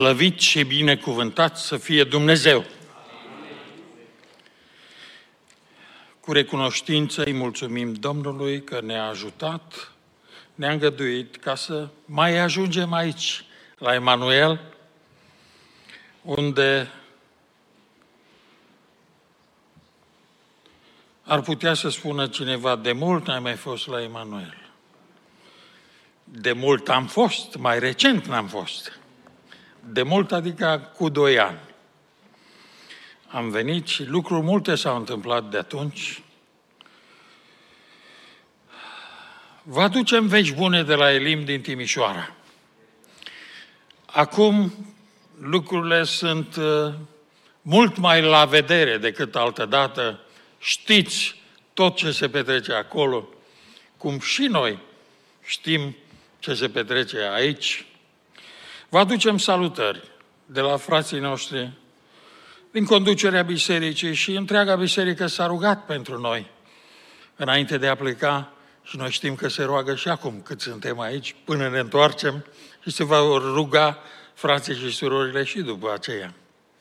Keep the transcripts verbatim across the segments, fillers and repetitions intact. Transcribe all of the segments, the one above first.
Slăvit și binecuvântat să fie Dumnezeu! Cu recunoștință îi mulțumim Domnului că ne-a ajutat, ne-a îngăduit ca să mai ajungem aici, la Emanuel, unde ar putea să spună cineva, de mult n-ai mai fost la Emanuel. De mult am fost, mai recent n-am fost. De mult, adică cu doi ani. Am venit și lucruri multe s-au întâmplat de atunci. Vă aducem vești bune de la Elim din Timișoara. Acum lucrurile sunt uh, mult mai la vedere decât altădată. Știți tot ce se petrece acolo, cum și noi știm ce se petrece aici. Vă aducem salutări de la frații noștri din conducerea bisericii și întreaga biserică s-a rugat pentru noi înainte de a pleca și noi știm că se roagă și acum cât suntem aici până ne întoarcem și se va ruga frații și surorile și după aceea.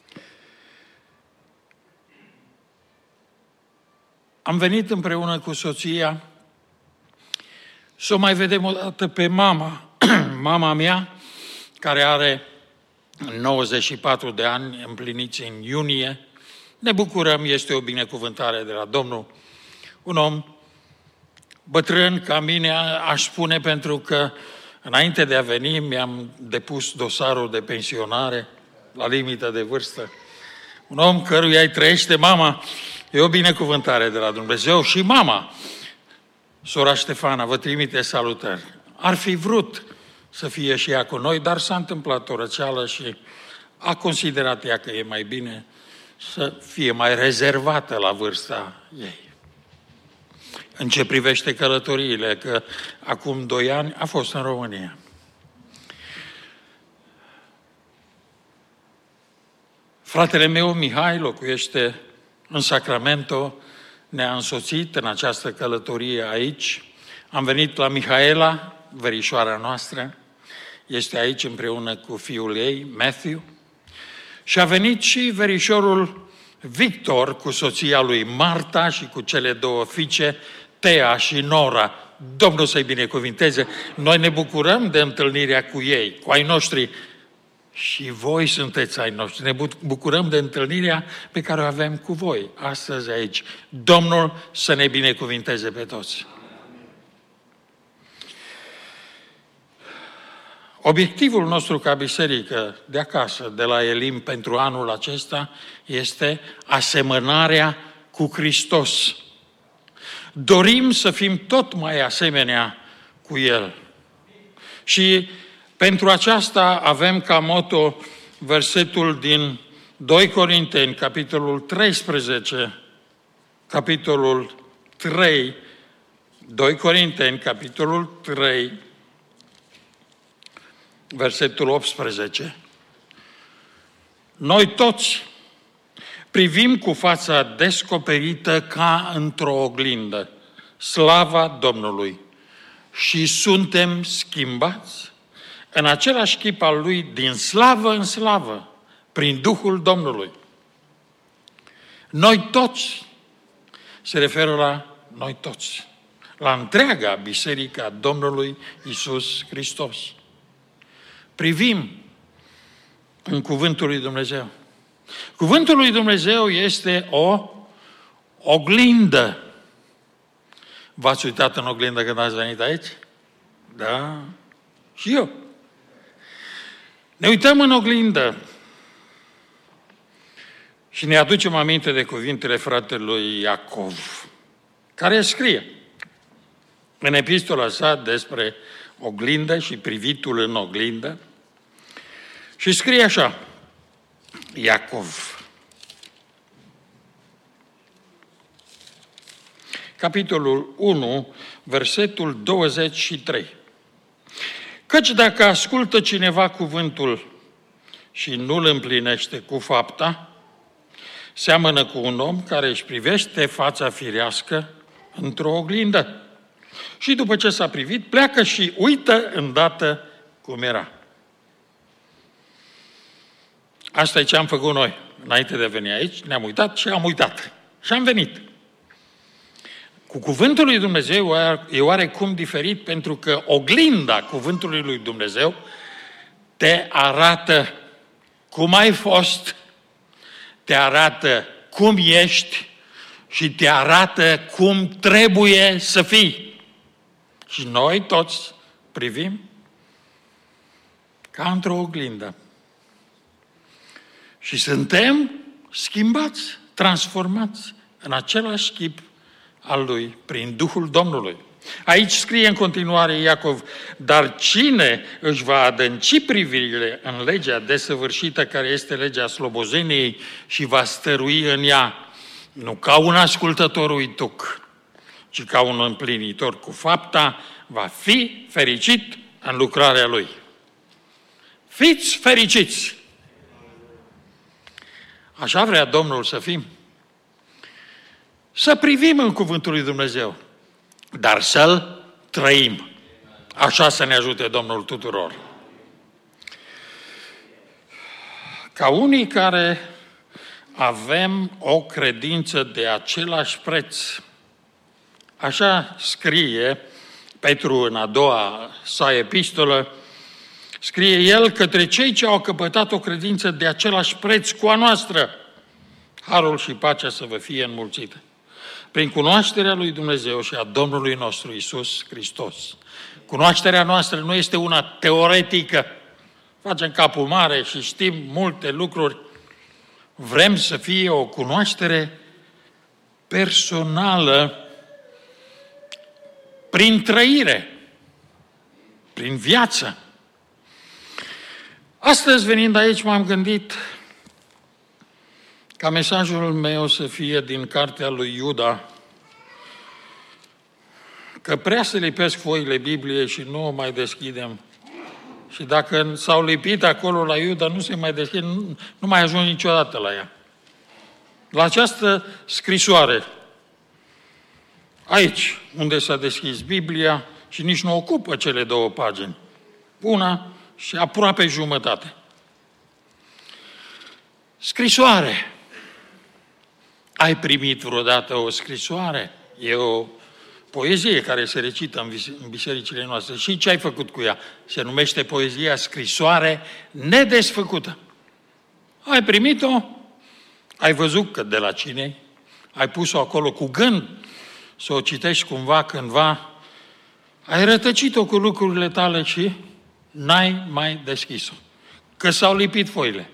Am venit împreună cu soția să o mai vedem o dată pe mama, mama mea, care are nouăzeci și patru de ani împliniți în iunie. Ne bucurăm, este o binecuvântare de la Domnul. Un om bătrân ca mine, aș spune, pentru că înainte de a veni mi-am depus dosarul de pensionare la limită de vârstă. Un om căruia îi trăiește mama, e o binecuvântare de la Dumnezeu și mama, sora Ștefana, vă trimite salutări. Ar fi vrut să fie și ea cu noi, dar s-a întâmplat o răceală și a considerat ea că e mai bine să fie mai rezervată la vârsta ei. În ce privește călătoriile, că acum doi ani a fost în România. Fratele meu, Mihai, locuiește în Sacramento, ne-a însoțit în această călătorie aici. Am venit la Mihaela, verișoara noastră, este aici împreună cu fiul ei, Matthew, și a venit și verișorul Victor cu soția lui Marta și cu cele două fiice, Tea și Nora. Domnul să-i binecuvinteze! Noi ne bucurăm de întâlnirea cu ei, cu ai noștri, și voi sunteți ai noștri. Ne bucurăm de întâlnirea pe care o avem cu voi astăzi aici. Domnul să ne binecuvinteze pe toți! Obiectivul nostru ca biserică de acasă, de la Elim, pentru anul acesta, este asemănarea cu Hristos. Dorim să fim tot mai asemenea cu El. Și pentru aceasta avem ca motto versetul din doi Corinteni, capitolul treisprezece, capitolul trei, doi Corinteni, capitolul trei, versetul optsprezece. Noi toți privim cu fața descoperită ca într-o oglindă slava Domnului și suntem schimbați în același chip al Lui din slavă în slavă prin Duhul Domnului. Noi toți, se referă la noi toți, la întreaga biserică a Domnului Iisus Hristos. Privim în Cuvântul lui Dumnezeu. Cuvântul lui Dumnezeu este o oglindă. V-ați uitat în oglindă când ați venit aici? Da. Și eu. Ne uităm în oglindă și ne aducem aminte de cuvintele fratelui Iacov, care scrie în epistola sa despre oglindă și privitul în oglindă și scrie așa, Iacov, capitolul unu, versetul douăzeci și trei. Căci dacă ascultă cineva cuvântul și nu-l împlinește cu fapta, seamănă cu un om care își privește fața firească într-o oglindă. Și după ce s-a privit, pleacă și uită îndată cum era. Asta e ce am făcut noi. Înainte de a veni aici, ne-am uitat și am uitat. Și am venit. Cu cuvântul lui Dumnezeu e oarecum diferit, pentru că oglinda cuvântului lui Dumnezeu te arată cum ai fost, te arată cum ești și te arată cum trebuie să fii. Și noi toți privim ca într-o oglindă. Și suntem schimbați, transformați în același chip al Lui, prin Duhul Domnului. Aici scrie în continuare Iacov: dar cine își va adânci privirile în legea desăvârșită, care este legea slobozeniei, și va stărui în ea, nu ca un ascultător uituc, ci ca un împlinitor cu fapta, va fi fericit în lucrarea lui. Fiți fericiți! Așa vrea Domnul să fim. Să privim în cuvântul lui Dumnezeu, dar să-l trăim. Așa să ne ajute Domnul tuturor. Ca unii care avem o credință de același preț, așa scrie Petru în a doua sa epistolă, scrie el: către cei ce au căpătat o credință de același preț cu a noastră, harul și pacea să vă fie înmulțite, prin cunoașterea lui Dumnezeu și a Domnului nostru Iisus Hristos. Cunoașterea noastră nu este una teoretică, facem capul mare și știm multe lucruri. Vrem să fie o cunoaștere personală, prin trăire, prin viață. Astăzi, venind aici, m-am gândit ca mesajul meu să fie din cartea lui Iuda, că prea se lipesc foile Bibliei și nu o mai deschidem. Și dacă s-au lipit acolo la Iuda, nu se mai deschid, nu, nu mai ajung niciodată la ea. La această scrisoare, aici, unde s-a deschis Biblia, și nici nu ocupă cele două pagini, una și aproape jumătate. Scrisoare. Ai primit vreodată o scrisoare? E o poezie care se recită în bisericile noastre. Și ce ai făcut cu ea? Se numește poezia scrisoare nedesfăcută. Ai primit-o, ai văzut că de la cine, ai pus-o acolo cu gând să o citești cumva, cândva, ai rătăcit-o cu lucrurile tale și n-ai mai deschis-o, că s-au lipit foile.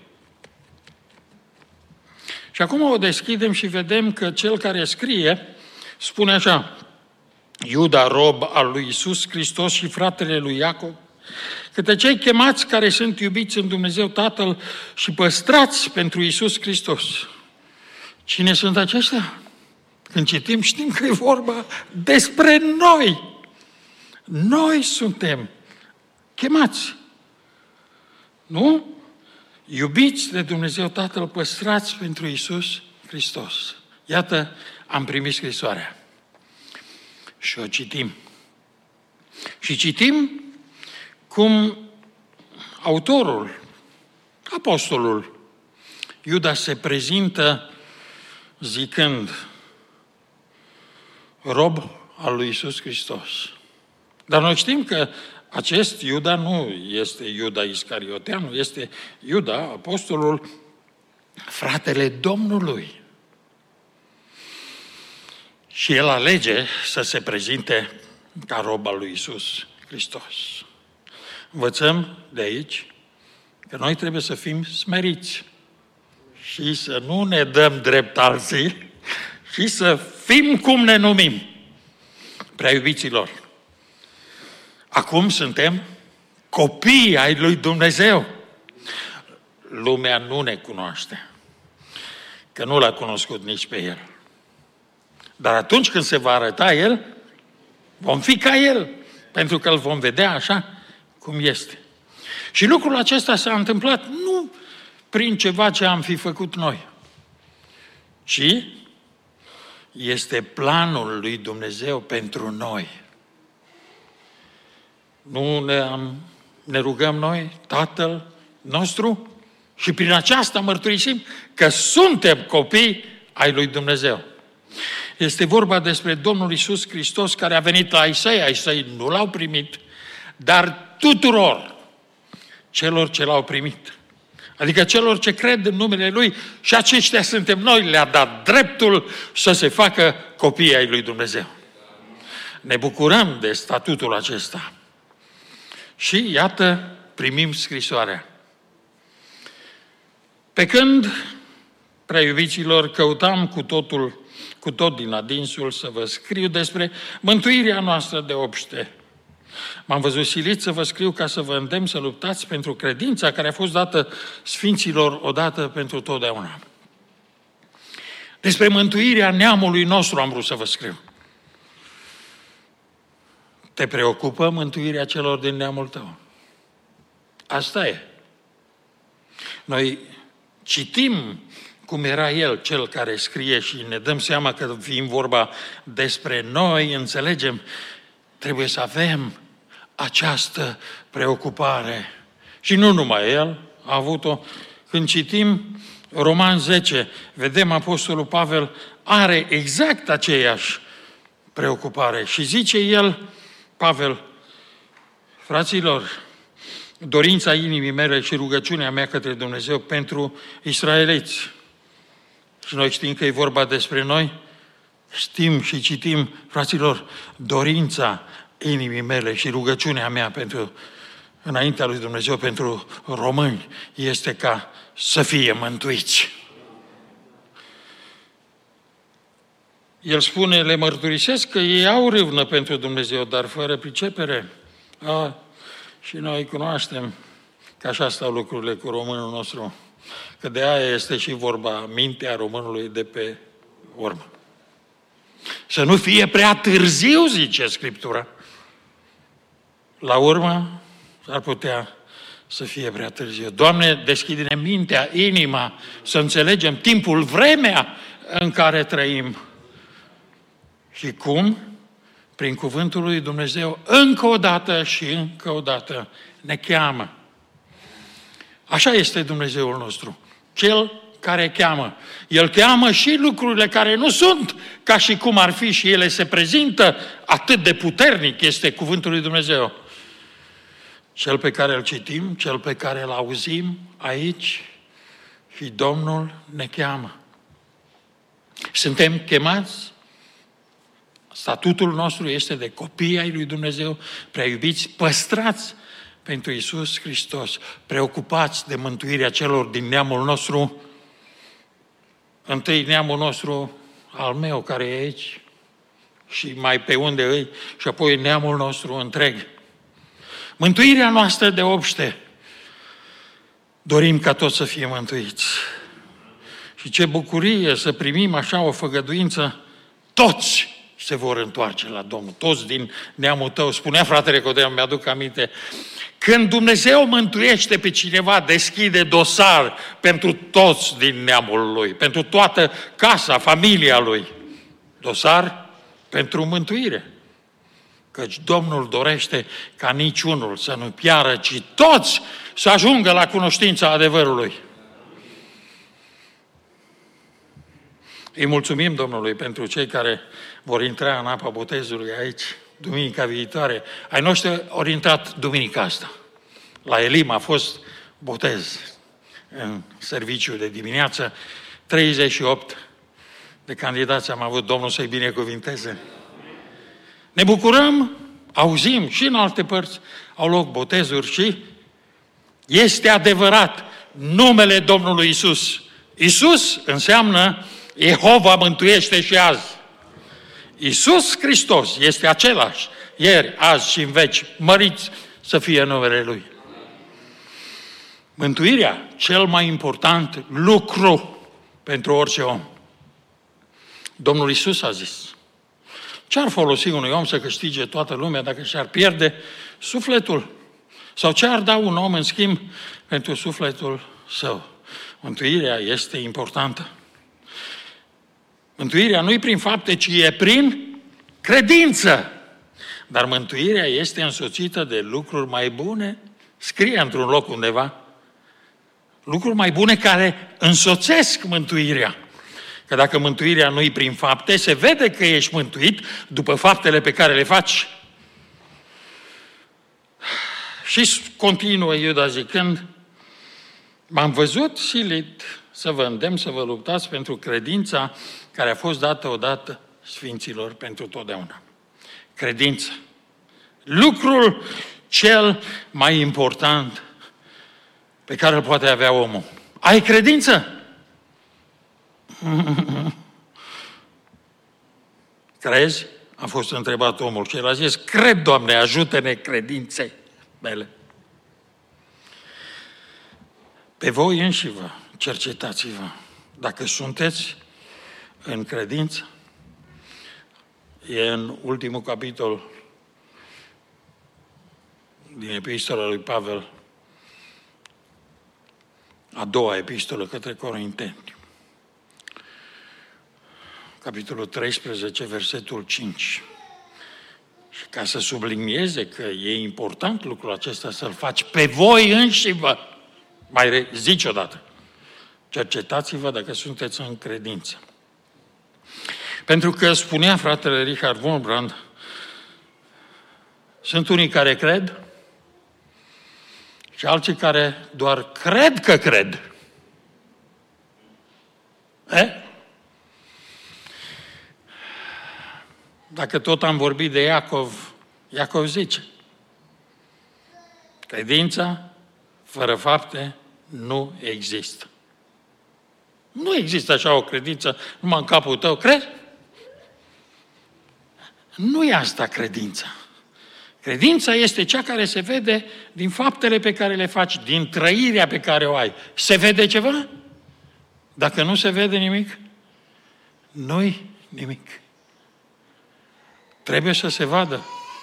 Și acum o deschidem și vedem că cel care scrie spune așa: Iuda, rob al lui Iisus Hristos și fratele lui Iacov, către cei chemați care sunt iubiți în Dumnezeu Tatăl și păstrați pentru Iisus Hristos. Cine sunt aceștia? Când citim, știm că e vorba despre noi. Noi suntem chemați. Nu? Iubiți de Dumnezeu Tatăl, păstrați pentru Iisus Hristos. Iată, am primit scrisoarea. Și o citim. Și citim cum autorul, apostolul Iuda se prezintă zicând: rob al lui Iisus Hristos. Dar noi știm că acest Iuda nu este Iuda Iscarioteanu, este Iuda, apostolul, fratele Domnului. Și el alege să se prezinte ca rob al lui Iisus Hristos. Învățăm de aici că noi trebuie să fim smeriți și să nu ne dăm drept alții și să fim cum ne numim. Prea iubiților, acum suntem copii ai lui Dumnezeu. Lumea nu ne cunoaște, că nu l-a cunoscut nici pe El. Dar atunci când se va arăta El, vom fi ca El, pentru că îl vom vedea așa cum este. Și lucrul acesta s-a întâmplat nu prin ceva ce am fi făcut noi, ci este planul lui Dumnezeu pentru noi. Nu ne, am, ne rugăm noi, Tatăl nostru, Și prin aceasta mărturisim că suntem copii ai lui Dumnezeu. Este vorba despre Domnul Iisus Hristos care a venit la ai săi, ai săi nu l-au primit, dar tuturor celor ce l-au primit. Adică celor ce cred în numele Lui, și aceștia suntem noi, le-a dat dreptul să se facă copii ai lui Dumnezeu. Ne bucurăm de statutul acesta. Și iată, primim scrisoarea. Pe când, prea iubiților, căutam cu totul, cu tot din adinsul să vă scriu despre mântuirea noastră de obște. M-am văzut silit să vă scriu ca să vă îndemn să luptați pentru credința care a fost dată sfinților odată pentru totdeauna. Despre mântuirea neamului nostru am vrut să vă scriu. Te preocupă mântuirea celor din neamul tău? Asta e. Noi citim cum era el, cel care scrie, și ne dăm seama că fiind vorba despre noi, înțelegem, trebuie să avem această preocupare. Și nu numai el a avut-o. Când citim Roman zece, vedem Apostolul Pavel are exact aceeași preocupare. Și zice el, Pavel, fraților, dorința inimii mele și rugăciunea mea către Dumnezeu pentru israeliți. Și noi știm că e vorba despre noi, știm și citim, fraților, dorința inimii mele și rugăciunea mea pentru, înaintea lui Dumnezeu pentru români este ca să fie mântuiți. El spune, le mărturisesc că ei au râvnă pentru Dumnezeu, dar fără pricepere. A, și noi cunoaștem că așa stau lucrurile cu românul nostru, că de aia este și vorba mintea românului de pe urmă. Să nu fie prea târziu, zice Scriptura. La urmă, ar putea să fie prea târziu. Doamne, deschide-ne mintea, inima, să înțelegem timpul, vremea în care trăim. Și cum? Prin cuvântul lui Dumnezeu, încă o dată și încă o dată ne cheamă. Așa este Dumnezeul nostru, Cel care cheamă. El cheamă și lucrurile care nu sunt ca și cum ar fi, și ele se prezintă atât de puternic este cuvântul lui Dumnezeu. Cel pe care îl citim, cel pe care îl auzim aici, și Domnul ne cheamă. Suntem chemați, statutul nostru este de copii ai lui Dumnezeu, prea iubiți, păstrați pentru Iisus Hristos, preocupați de mântuirea celor din neamul nostru, întâi neamul nostru al meu care e aici și mai pe unde îi, și apoi neamul nostru întreg. Mântuirea noastră de obște. Dorim ca toți să fie mântuiți. Și ce bucurie să primim așa o făgăduință, toți se vor întoarce la Domnul, toți din neamul tău. Spunea fratele Codea, mi-aduc aminte, când Dumnezeu mântuiește pe cineva, deschide dosar pentru toți din neamul lui, pentru toată casa, familia lui. Dosar pentru mântuire. Căci Domnul dorește ca niciunul să nu piară, ci toți să ajungă la cunoștința adevărului. Îi mulțumim Domnului pentru cei care vor intra în apa botezului aici, duminica viitoare. Ai noștri au intrat duminica asta. La Elim a fost botez în serviciul de dimineață. treizeci și opt de candidați am avut, Domnul să-i binecuvinteze. Ne bucurăm, auzim și în alte părți au loc botezuri și este adevărat numele Domnului Isus. Isus înseamnă Jehova mântuiește și azi. Iisus Hristos este același, ieri, azi și în veci. Măriți să fie numele Lui. Mântuirea, cel mai important lucru pentru orice om. Domnul Iisus a zis, ce-ar folosi unui om să câștige toată lumea dacă și-ar pierde sufletul? Sau ce-ar da un om în schimb pentru sufletul său? Mântuirea este importantă. Mântuirea nu e prin fapte, ci e prin credință. Dar mântuirea este însoțită de lucruri mai bune. Scrie într-un loc undeva, lucruri mai bune care însoțesc mântuirea. Că dacă mântuirea nu-i prin fapte, se vede că ești mântuit după faptele pe care le faci. Și continuă Iuda zicând, m-am văzut silit să vă îndemn să vă luptați pentru credința care a fost dată odată sfinților pentru totdeauna. Credință. Lucrul cel mai important pe care îl poate avea omul. Ai credință? Crezi? A fost întrebat omul și el a zis, cred, Doamne, ajută-ne credinței mele. Pe voi înșivă, cercetați-vă. Dacă sunteți în credință, e în ultimul capitol din epistola lui Pavel, a doua epistolă către Corinteni. Capitolul treisprezece, versetul cinci. Și ca să sublinieze că e important lucrul acesta să-l faci pe voi înșivă, mai zici odată, cercetați-vă dacă sunteți în credință. Pentru că spunea fratele Richard Wurmbrand, sunt unii care cred și alții care doar cred că cred. E? Dacă tot am vorbit de Iacov, Iacov zice, credința fără fapte nu există. Nu există așa o credință numai în capul tău, crezi? Nu e asta credința. Credința este cea care se vede din faptele pe care le faci, din trăirea pe care o ai. Se vede ceva? Dacă nu se vede nimic, nu-i nimic. Trebuie să se vadă.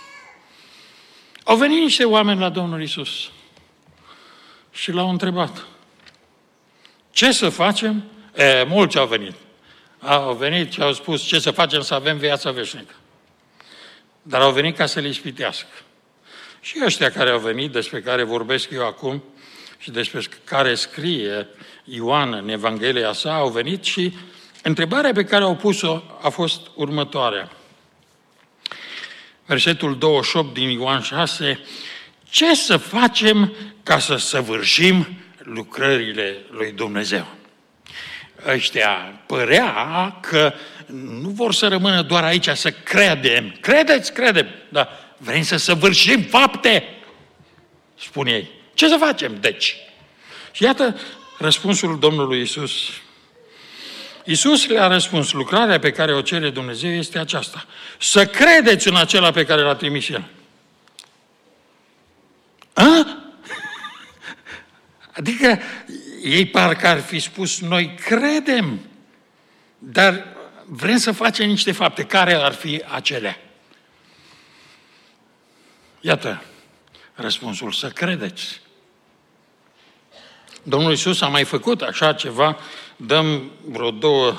Au venit niște oameni la Domnul Iisus și l-au întrebat. Ce să facem? E, mulți au venit. Au venit și au spus ce să facem să avem viața veșnică. Dar au venit ca să-l ispitească. Și ăștia care au venit, despre care vorbesc eu acum și despre care scrie Ioan în Evanghelia sa, au venit și întrebarea pe care au pus-o a fost următoarea. Versetul douăzeci și opt din Ioan șase, ce să facem ca să săvârșim lucrările lui Dumnezeu? Ăștia părea că nu vor să rămână doar aici să credem. Credeți? Credem. Da. Vrem să săvârșim fapte, spun ei. Ce să facem, deci? Și iată răspunsul Domnului Iisus. Iisus le-a răspuns, lucrarea pe care o cere Dumnezeu este aceasta. Să credeți în acela pe care l-a trimis El. A? Adică ei parcă ar fi spus, noi credem, dar vrem să facem niște fapte. Care ar fi acelea? Iată răspunsul, să credeți. Domnul Iisus a mai făcut așa ceva, dăm vreo două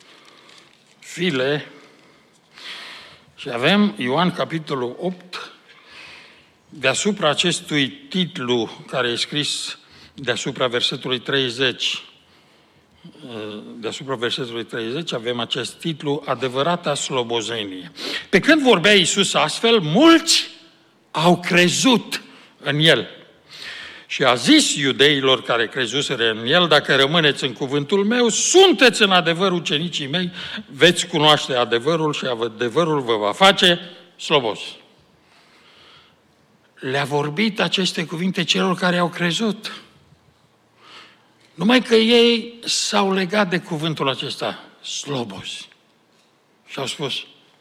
file și avem Ioan capitolul opt, deasupra acestui titlu care e scris deasupra versetului treizeci, deasupra versetului treizeci avem acest titlu, adevărata slobozenie. Pe când vorbea Iisus astfel, mulți au crezut în El. Și a zis iudeilor care crezuseră în El, dacă rămâneți în cuvântul meu, sunteți în adevăr ucenicii mei, veți cunoaște adevărul și adevărul vă va face slobos. Le-a vorbit aceste cuvinte celor care au crezut. Numai că ei s-au legat de cuvântul acesta, slobos. Și au spus,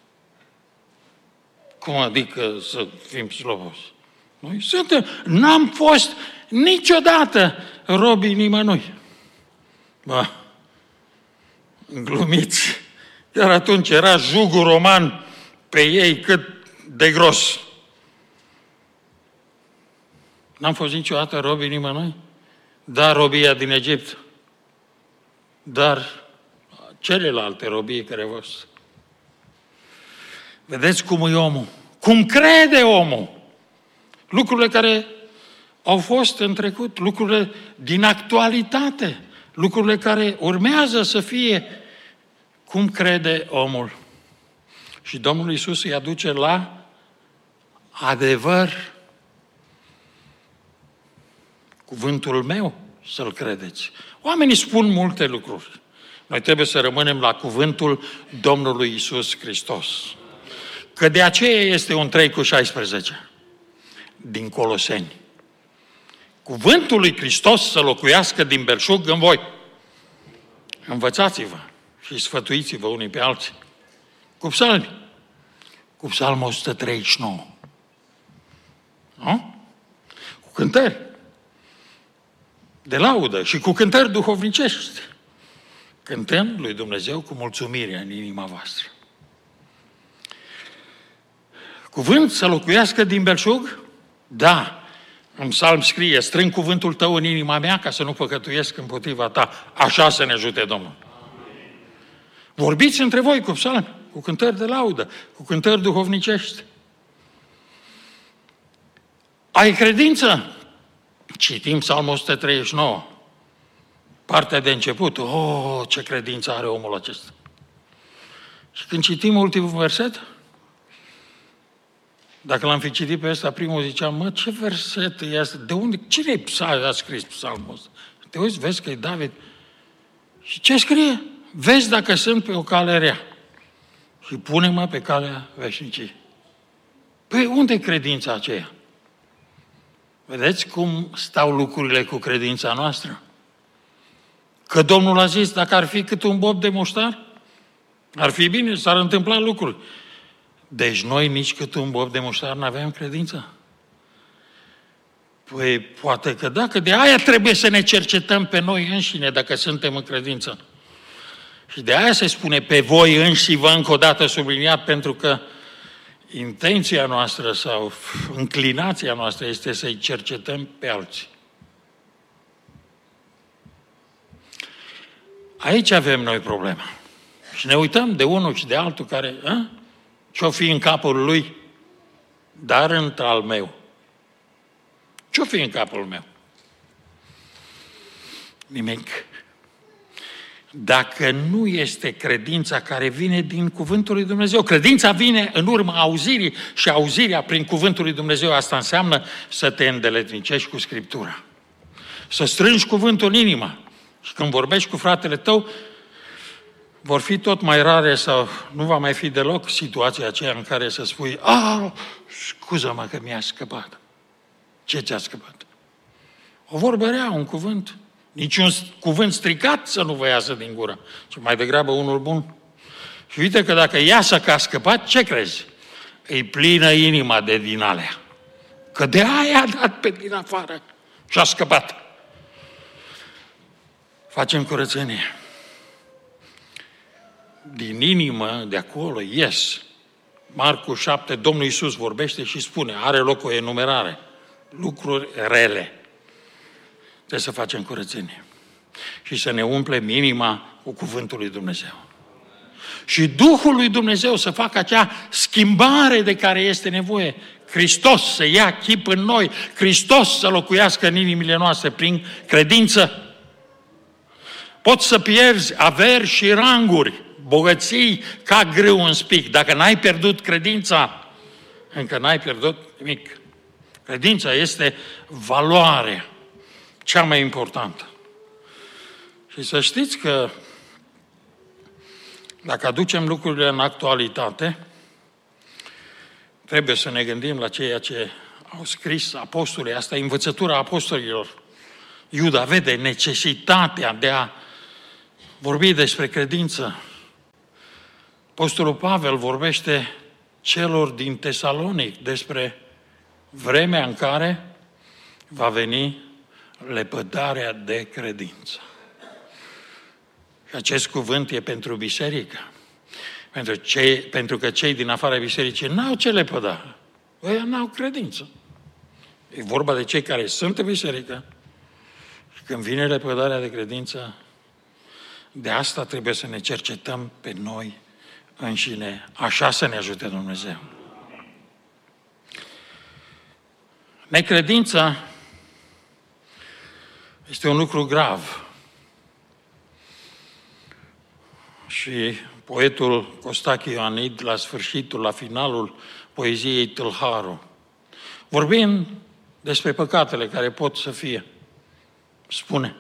cum adică să fim slobos? Noi suntem, n-am fost niciodată robii nimănui. Ba, glumiți. Iar atunci era jugul roman pe ei cât de gros. N-am fost niciodată robii nimănui? Dar robia din Egipt. Dar celelalte robii care au fost. Vedeți cum e omul? Cum crede omul? Lucrurile care au fost în trecut, lucrurile din actualitate, lucrurile care urmează să fie cum crede omul. Și Domnul Iisus îi aduce la adevăr. Cuvântul meu să-l credeți. Oamenii spun multe lucruri. Noi trebuie să rămânem la cuvântul Domnului Iisus Hristos. Că de aceea este un trei cu șaisprezece din Coloseni. Cuvântul lui Hristos să locuiască din belșug în voi. Învățați-vă și sfătuiți-vă unii pe alții. Cu psalmi. Cu psalmul o sută treizeci și nouă. Nu? Cu cântări de laudă și cu cântări duhovnicești. Cântăm lui Dumnezeu cu mulțumire în inima voastră. Cuvânt să locuiască din belșug? Da. În psalm scrie, strâng cuvântul tău în inima mea ca să nu păcătuiesc împotriva ta. Așa să ne ajute Domnul. Vorbiți între voi cu psalmi, cu cântări de laudă, cu cântări duhovnicești. Ai credință? Citim psalmul o sută treizeci și nouă. Partea de început. Oh, ce credință are omul acesta. Și când citim ultimul verset, dacă l-am fi citit pe ăsta, primul ziceam, mă, ce verset e asta? De unde? Cine a scris psalmul ăsta? Te uiți, vezi că e David. Și ce scrie? Vezi dacă sunt pe o cale rea. Și pune-mă pe calea veșnicii. Păi unde e credința aceea? Vedeți cum stau lucrurile cu credința noastră? Că Domnul a zis, dacă ar fi cât un bob de muștar, ar fi bine, s-ar întâmpla lucruri. Deci noi nici cât un bob de muștar n-aveam credință? Păi poate că da, că de aia trebuie să ne cercetăm pe noi înșine dacă suntem în credință. Și de aia se spune pe voi înși vă încă o dată subliniat, pentru că intenția noastră sau înclinația noastră este să-i cercetăm pe alții. Aici avem noi problema. Și ne uităm de unul și de altul care, a? Ce-o fi în capul lui, dar într-al meu. Ce-o fi în capul meu? Nimic. Dacă nu este credința care vine din cuvântul lui Dumnezeu. Credința vine în urma auzirii și auzirea prin cuvântul lui Dumnezeu. Asta înseamnă să te îndeletnicești cu Scriptura. Să strângi cuvântul în inimă. Și când vorbești cu fratele tău, vor fi tot mai rare sau nu va mai fi deloc situația aceea în care să spui, a, scuză-mă că mi-a scăpat. Ce ți-a scăpat? O vorbă rea, un cuvânt. Niciun cuvânt stricat să nu vă iasă din gură, ci mai degrabă unul bun. Și uite că dacă iasă că a scăpat, ce crezi? Îi plină inima de din alea. Că de aia a dat pe din afară și a scăpat. Facem curățenie. Din inimă, de acolo, ies. Marcu șapte, Domnul Iisus vorbește și spune, are loc o enumerare. Lucruri rele. Trebuie să facem curățenie. Și să ne umplem inima cu cuvântul lui Dumnezeu. Și Duhul lui Dumnezeu să facă acea schimbare de care este nevoie. Hristos să ia chip în noi. Hristos să locuiască în inimile noastre prin credință. Poți să pierzi averi și ranguri, bogății ca grâu în spic. Dacă n-ai pierdut credința, încă n-ai pierdut nimic. Credința este valoarea cea mai importantă. Și să știți că dacă aducem lucrurile în actualitate, trebuie să ne gândim la ceea ce au scris apostolii. Asta e învățătura apostolilor. Iuda vede necesitatea de a vorbi despre credință. Apostolul Pavel vorbește celor din Tesalonic despre vremea în care va veni lepădarea de credință. Și acest cuvânt e pentru biserică. Pentru, cei, pentru că cei din afara bisericii n-au ce lepăda. Ei n-au credință. E vorba de cei care sunt în biserică. Și când vine lepădarea de credință, de asta trebuie să ne cercetăm pe noi înșine. Așa să ne ajute Dumnezeu. Necredința Este un lucru grav. Și poetul Costache Ioanid, la sfârșitul, la finalul poeziei Tâlharul, vorbind despre păcatele care pot să fie, spune: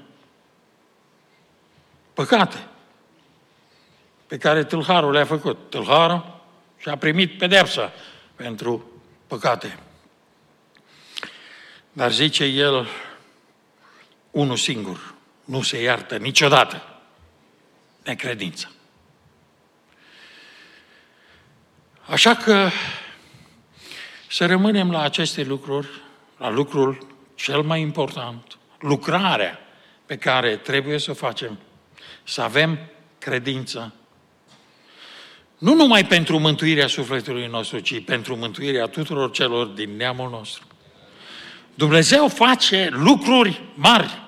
păcate pe care tâlharul le-a făcut. Tâlharul și-a primit pedeapsa pentru păcate. Dar zice el unul singur: nu se iartă niciodată necredința. Așa că să rămânem la aceste lucruri, la lucrul cel mai important, lucrarea pe care trebuie să o facem, să avem credință. Nu numai pentru mântuirea sufletului nostru, ci pentru mântuirea tuturor celor din neamul nostru. Dumnezeu face lucruri mari,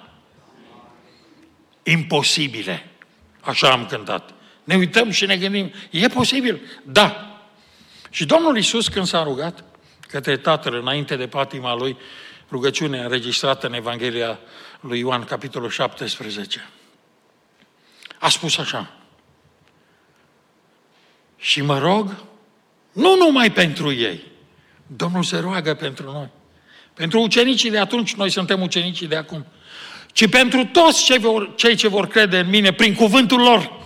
imposibile. Așa am cântat. Ne uităm și ne gândim, e posibil? Da. Și Domnul Iisus, când s-a rugat către Tatăl înainte de patima Lui, rugăciunea înregistrată în Evanghelia lui Ioan, capitolul șaptesprezece, a spus așa: și mă rog, nu numai pentru ei, Domnul se roagă pentru noi, pentru ucenicii de atunci, noi suntem ucenicii de acum, ci pentru toți cei, vor, cei ce vor crede în mine prin cuvântul lor.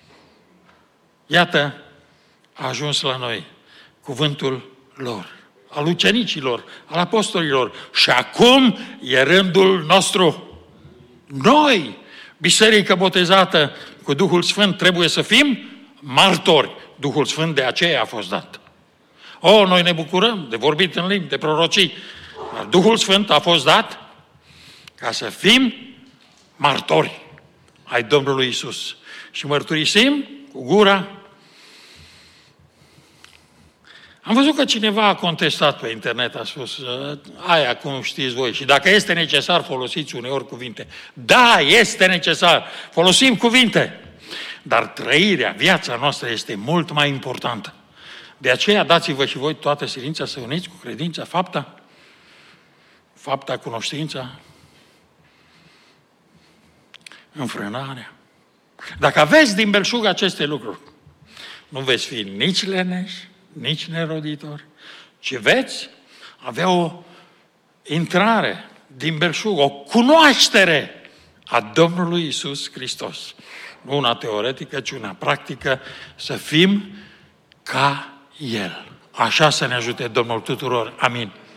Iată, a ajuns la noi cuvântul lor, al ucenicilor, al apostolilor. Și acum e rândul nostru. Noi, biserică botezată cu Duhul Sfânt, trebuie să fim martori. Duhul Sfânt de aceea a fost dat. O, noi ne bucurăm de vorbit în limbi, de prorocii, dar Duhul Sfânt a fost dat ca să fim martori ai Domnului Iisus. Și mărturisim cu gura. Am văzut că cineva a contestat pe internet, a spus: aia, cum știți voi, și dacă este necesar, folosiți uneori cuvinte. Da, este necesar, folosim cuvinte, dar trăirea, viața noastră este mult mai importantă. De aceea dați-vă și voi toată silința să uniți cu credința, fapta, fapta, cunoștința, înfrânarea. Dacă aveți din belșug aceste lucruri, nu veți fi nici leneși, nici neroditori, ci veți avea o intrare din belșug, o cunoaștere a Domnului Iisus Hristos. Nu una teoretică, ci una practică, să fim ca El. Așa să ne ajute Domnul tuturor. Amin.